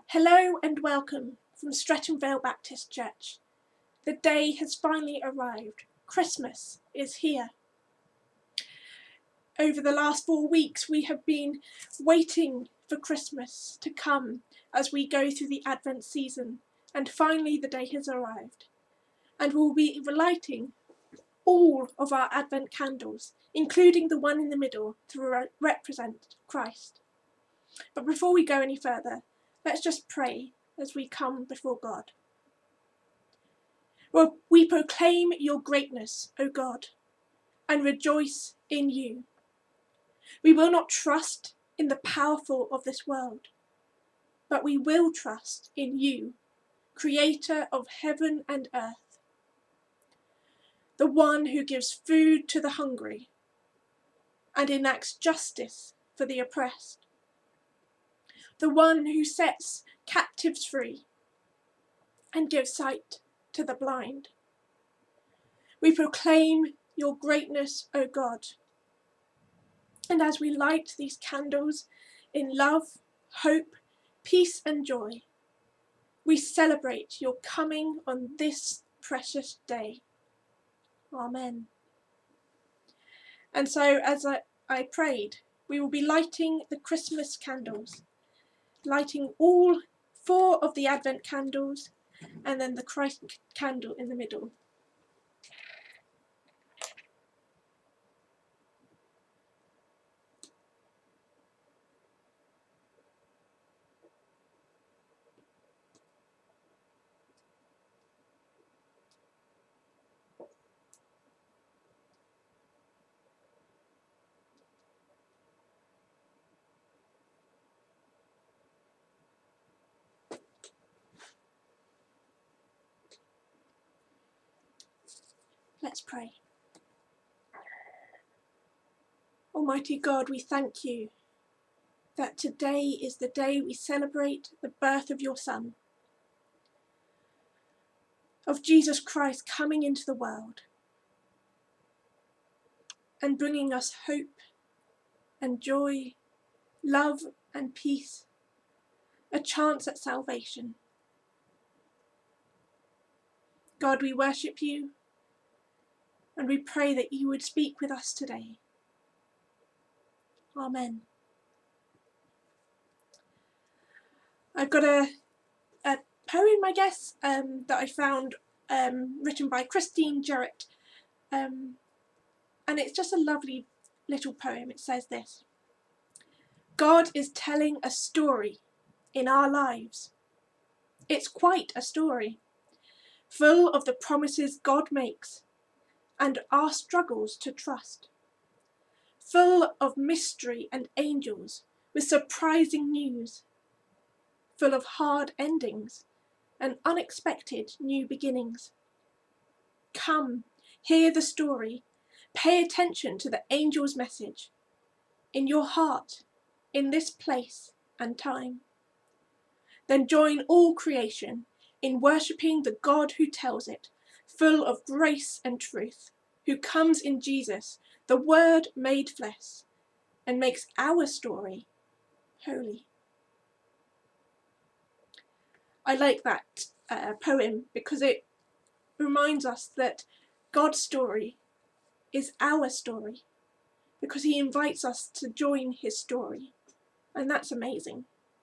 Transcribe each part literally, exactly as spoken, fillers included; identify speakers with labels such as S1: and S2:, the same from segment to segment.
S1: Hello and welcome from Streatham Vale Baptist Church. The day has finally arrived. Christmas is here. Over the last four weeks we have been waiting for Christmas to come as we go through the Advent season, and finally the day has arrived. And we'll be lighting all of our Advent candles, including the one in the middle to re- represent Christ. But before we go any further, let's just pray as we come before God. Well, we proclaim your greatness, O God, and rejoice in you. We will not trust in the powerful of this world, but we will trust in you, creator of heaven and earth, the one who gives food to the hungry and enacts justice for the oppressed, the one who sets captives free and gives sight to the blind. We proclaim your greatness, O God. And as we light these candles in love, hope, peace and joy, we celebrate your coming on this precious day. Amen. And so as I, I prayed, we will be lighting the Christmas candles, lighting all four of the Advent candles and then the Christ candle in the middle. Let's pray. Almighty God, we thank you that today is the day we celebrate the birth of your Son, of Jesus Christ coming into the world and bringing us hope and joy, love and peace, a chance at salvation. God, we worship you and we pray that you would speak with us today. Amen. I've got a, a poem, I guess, um, that I found um, written by Christine Jarrett, um, and it's just a lovely little poem. It says this: God is telling a story in our lives. It's quite a story, full of the promises God makes and our struggles to trust, full of mystery and angels with surprising news, full of hard endings and unexpected new beginnings. Come, hear the story, pay attention to the angel's message in your heart, in this place and time. Then join all creation in worshipping the God who tells it, full of grace and truth, who comes in Jesus, the Word made flesh, and makes our story holy. I like that uh, poem because it reminds us that God's story is our story, because he invites us to join his story, and that's amazing.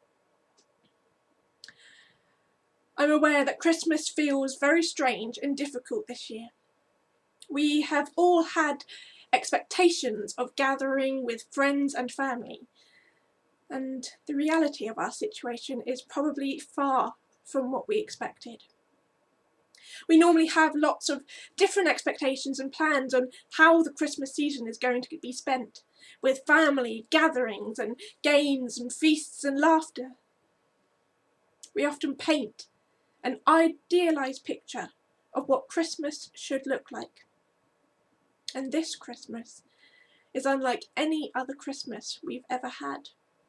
S1: I'm aware that Christmas feels very strange and difficult this year. We have all had expectations of gathering with friends and family, and the reality of our situation is probably far from what we expected. We normally have lots of different expectations and plans on how the Christmas season is going to be spent, with family, gatherings and games and feasts and laughter. We often paint an idealised picture of what Christmas should look like. And this Christmas is unlike any other Christmas we've ever had.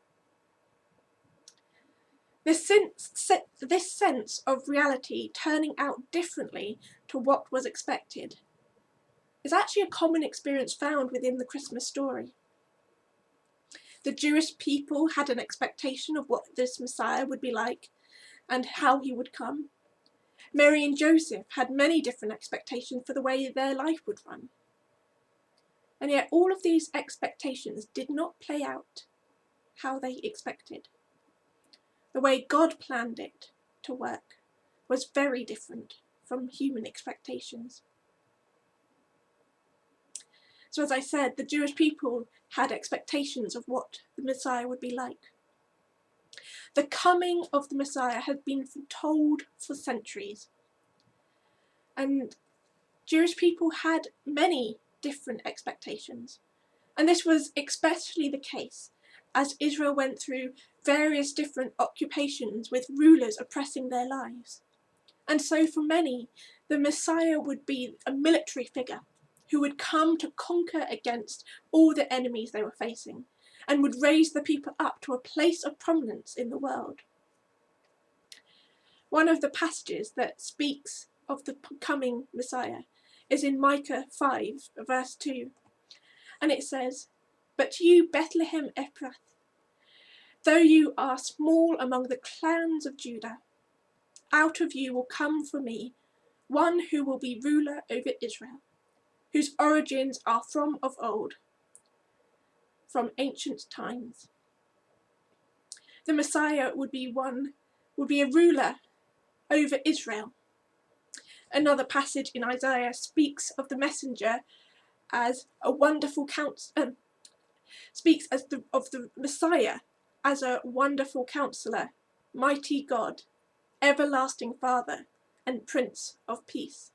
S1: This sense, this sense of reality turning out differently to what was expected is actually a common experience found within the Christmas story. The Jewish people had an expectation of what this Messiah would be like, and how he would come. Mary and Joseph had many different expectations for the way their life would run. And yet all of these expectations did not play out how they expected. The way God planned it to work was very different from human expectations. So as I said, the Jewish people had expectations of what the Messiah would be like. The coming of the Messiah had been foretold for centuries. And Jewish people had many different expectations. And this was especially the case as Israel went through various different occupations with rulers oppressing their lives. And so for many, the Messiah would be a military figure who would come to conquer against all the enemies they were facing and would raise the people up to a place of prominence in the world. One of the passages that speaks of the coming Messiah is in Micah five, verse two. And it says, "But you, Bethlehem Ephrathah, though you are small among the clans of Judah, out of you will come for me one who will be ruler over Israel, whose origins are from of old, from ancient times." The Messiah would be one, would be a ruler over Israel. Another passage in Isaiah speaks of the messenger as a wonderful counsellor, um, speaks as the, of the Messiah as a wonderful counselor, mighty God, everlasting Father, and Prince of Peace.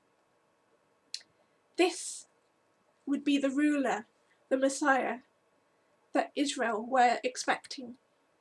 S1: This would be the ruler, the Messiah, that Israel were expecting.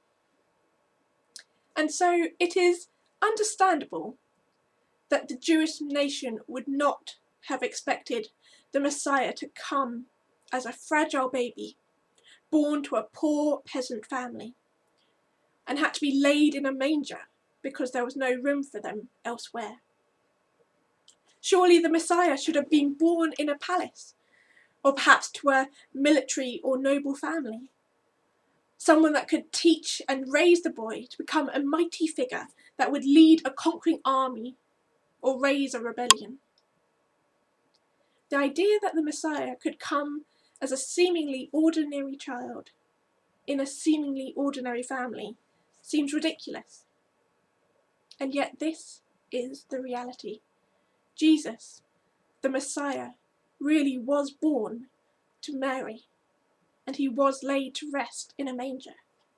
S1: And so it is understandable that the Jewish nation would not have expected the Messiah to come as a fragile baby, born to a poor peasant family, and had to be laid in a manger because there was no room for them elsewhere. Surely the Messiah should have been born in a palace, or perhaps to a military or noble family. Someone that could teach and raise the boy to become a mighty figure that would lead a conquering army or raise a rebellion. The idea that the Messiah could come as a seemingly ordinary child in a seemingly ordinary family seems ridiculous. And yet this is the reality. Jesus, the Messiah, really was born to Mary, and he was laid to rest in a manger.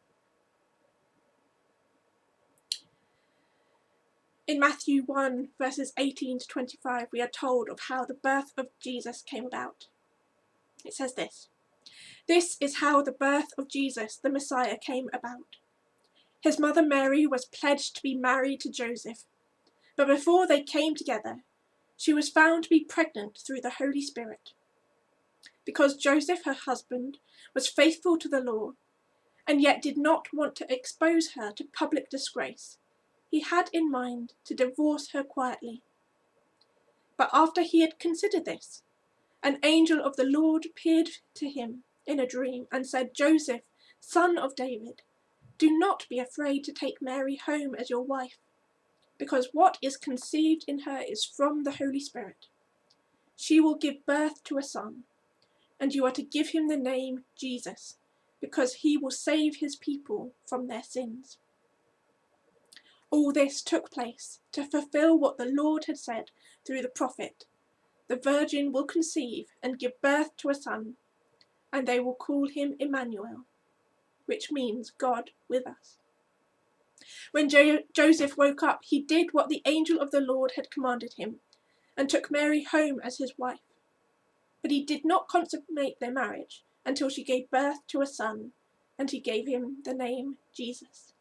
S1: In Matthew one, verses eighteen to twenty-five, we are told of how the birth of Jesus came about. It says this: "This is how the birth of Jesus, the Messiah, came about. His mother Mary was pledged to be married to Joseph, but before they came together, she was found to be pregnant through the Holy Spirit. Because Joseph, her husband, was faithful to the law, and yet did not want to expose her to public disgrace, he had in mind to divorce her quietly. But after he had considered this, an angel of the Lord appeared to him in a dream and said, 'Joseph, son of David, do not be afraid to take Mary home as your wife, because what is conceived in her is from the Holy Spirit. She will give birth to a son, and you are to give him the name Jesus, because he will save his people from their sins.' All this took place to fulfill what the Lord had said through the prophet, 'The virgin will conceive and give birth to a son, and they will call him Emmanuel,' which means God with us." When jo- Joseph woke up, he did what the angel of the Lord had commanded him, and took Mary home as his wife. But he did not consummate their marriage until she gave birth to a son, and he gave him the name Jesus.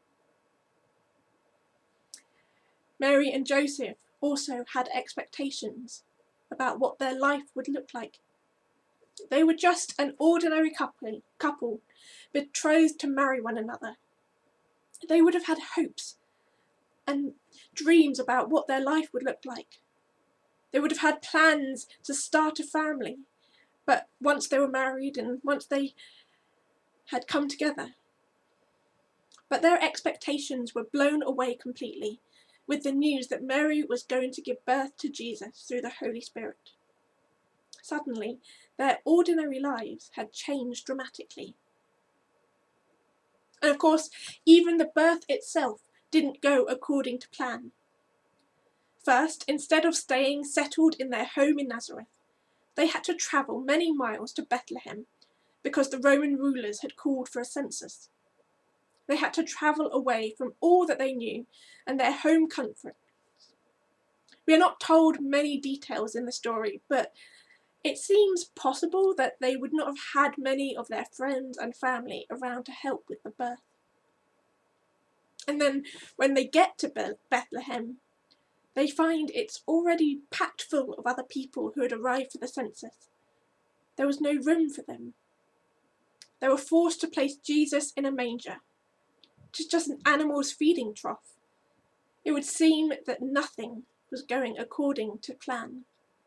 S1: Mary and Joseph also had expectations about what their life would look like. They were just an ordinary couple, couple betrothed to marry one another. They would have had hopes and dreams about what their life would look like. They would have had plans to start a family, but once they were married and once they had come together. But their expectations were blown away completely with the news that Mary was going to give birth to Jesus through the Holy Spirit. Suddenly, their ordinary lives had changed dramatically. And of course, even the birth itself didn't go according to plan. First, instead of staying settled in their home in Nazareth, they had to travel many miles to Bethlehem because the Roman rulers had called for a census. They had to travel away from all that they knew and their home comforts. We are not told many details in the story, but it seems possible that they would not have had many of their friends and family around to help with the birth. And then when they get to Bethlehem, they find it's already packed full of other people who had arrived for the census. There was no room for them. They were forced to place Jesus in a manger, which is just an animal's feeding trough. It would seem that nothing was going according to plan.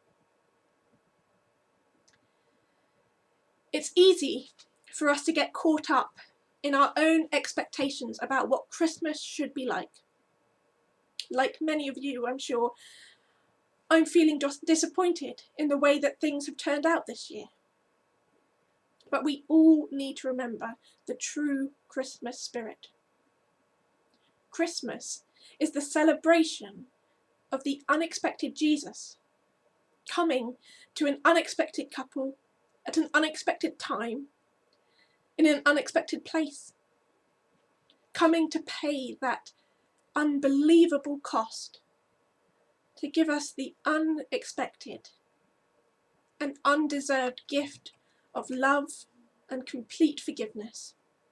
S1: It's easy for us to get caught up in our own expectations about what Christmas should be like. Like many of you, I'm sure, I'm feeling just disappointed in the way that things have turned out this year. But we all need to remember the true Christmas spirit. Christmas is the celebration of the unexpected Jesus coming to an unexpected couple at an unexpected time in an unexpected place, coming to pay that unbelievable cost to give us the unexpected and undeserved gift of love and complete forgiveness.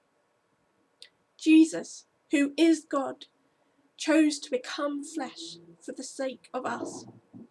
S1: Jesus, who is God, chose to become flesh for the sake of us.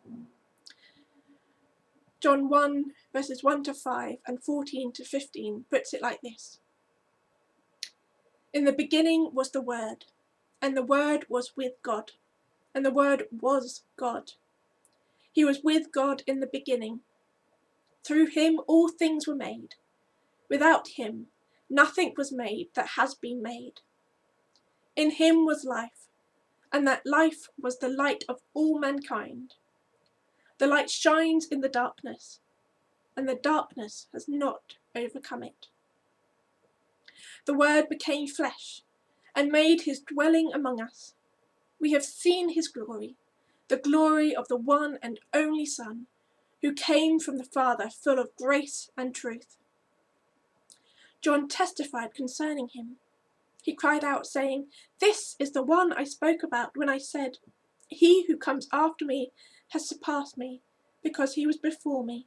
S1: John one verses one to five and fourteen to fifteen puts it like this. In the beginning was the Word, and the Word was with God, and the Word was God. He was with God in the beginning. Through him all things were made. Without him nothing was made that has been made. In him was life, and that life was the light of all mankind. The light shines in the darkness, and the darkness has not overcome it. The Word became flesh and made his dwelling among us. We have seen his glory, the glory of the one and only Son, who came from the Father full of grace and truth. John testified concerning him. He cried out, saying, "This is the one I spoke about when I said, 'He who comes after me has surpassed me, because he was before me.'"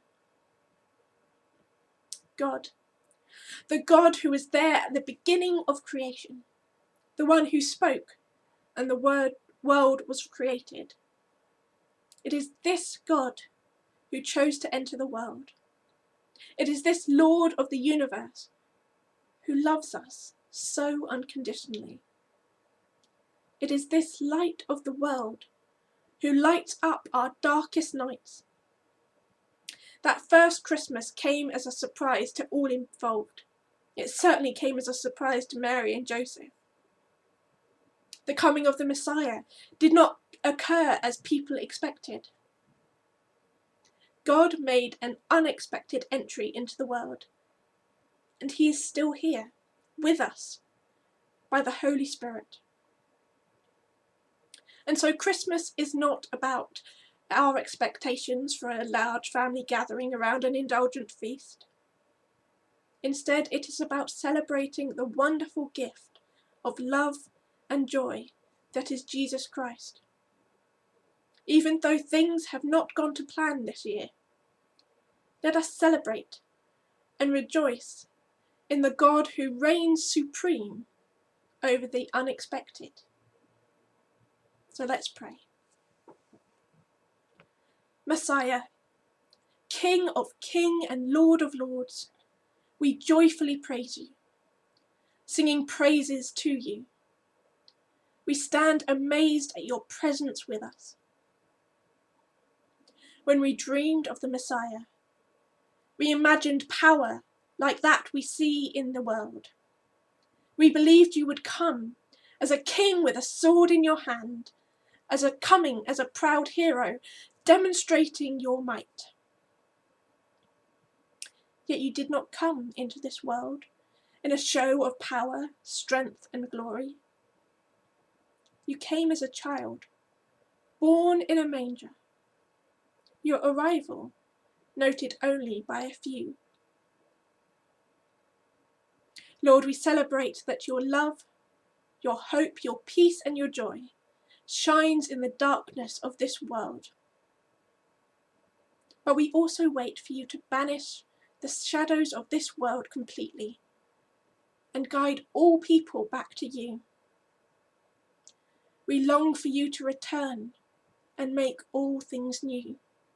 S1: God, the God who was there at the beginning of creation, the one who spoke and the word, world was created. It is this God who chose to enter the world. It is this Lord of the universe who loves us so unconditionally. It is this light of the world who lights up our darkest nights. That first Christmas came as a surprise to all involved. It certainly came as a surprise to Mary and Joseph. The coming of the Messiah did not occur as people expected. God made an unexpected entry into the world, and he is still here with us by the Holy Spirit. And so Christmas is not about our expectations for a large family gathering around an indulgent feast. Instead, it is about celebrating the wonderful gift of love and joy that is Jesus Christ. Even though things have not gone to plan this year, let us celebrate and rejoice in the God who reigns supreme over the unexpected. So let's pray. Messiah, King of King and Lord of Lords, we joyfully praise you, singing praises to you. We stand amazed at your presence with us. When we dreamed of the Messiah, we imagined power like that we see in the world. We believed you would come as a king with a sword in your hand, as a coming as a proud hero, demonstrating your might. Yet you did not come into this world in a show of power, strength, and glory. You came as a child, born in a manger. Your arrival noted only by a few. Lord, we celebrate that your love, your hope, your peace, and your joy shines in the darkness of this world. But we also wait for you to banish the shadows of this world completely and guide all people back to you. We long for you to return and make all things new.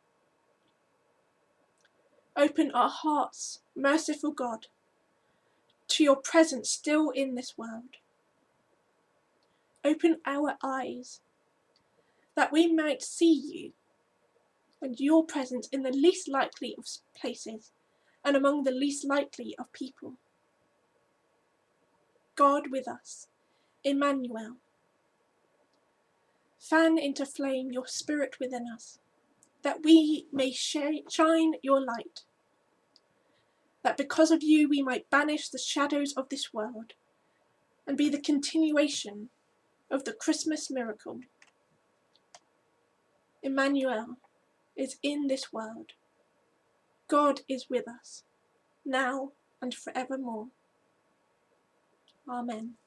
S1: Open our hearts, merciful God, to your presence still in this world. Open our eyes that we might see you and your presence in the least likely of places and among the least likely of people. God with us, Emmanuel. Fan into flame your spirit within us, that we may shine your light, that because of you we might banish the shadows of this world and be the continuation of the Christmas miracle. Emmanuel is in this world. God is with us, now and forevermore. Amen.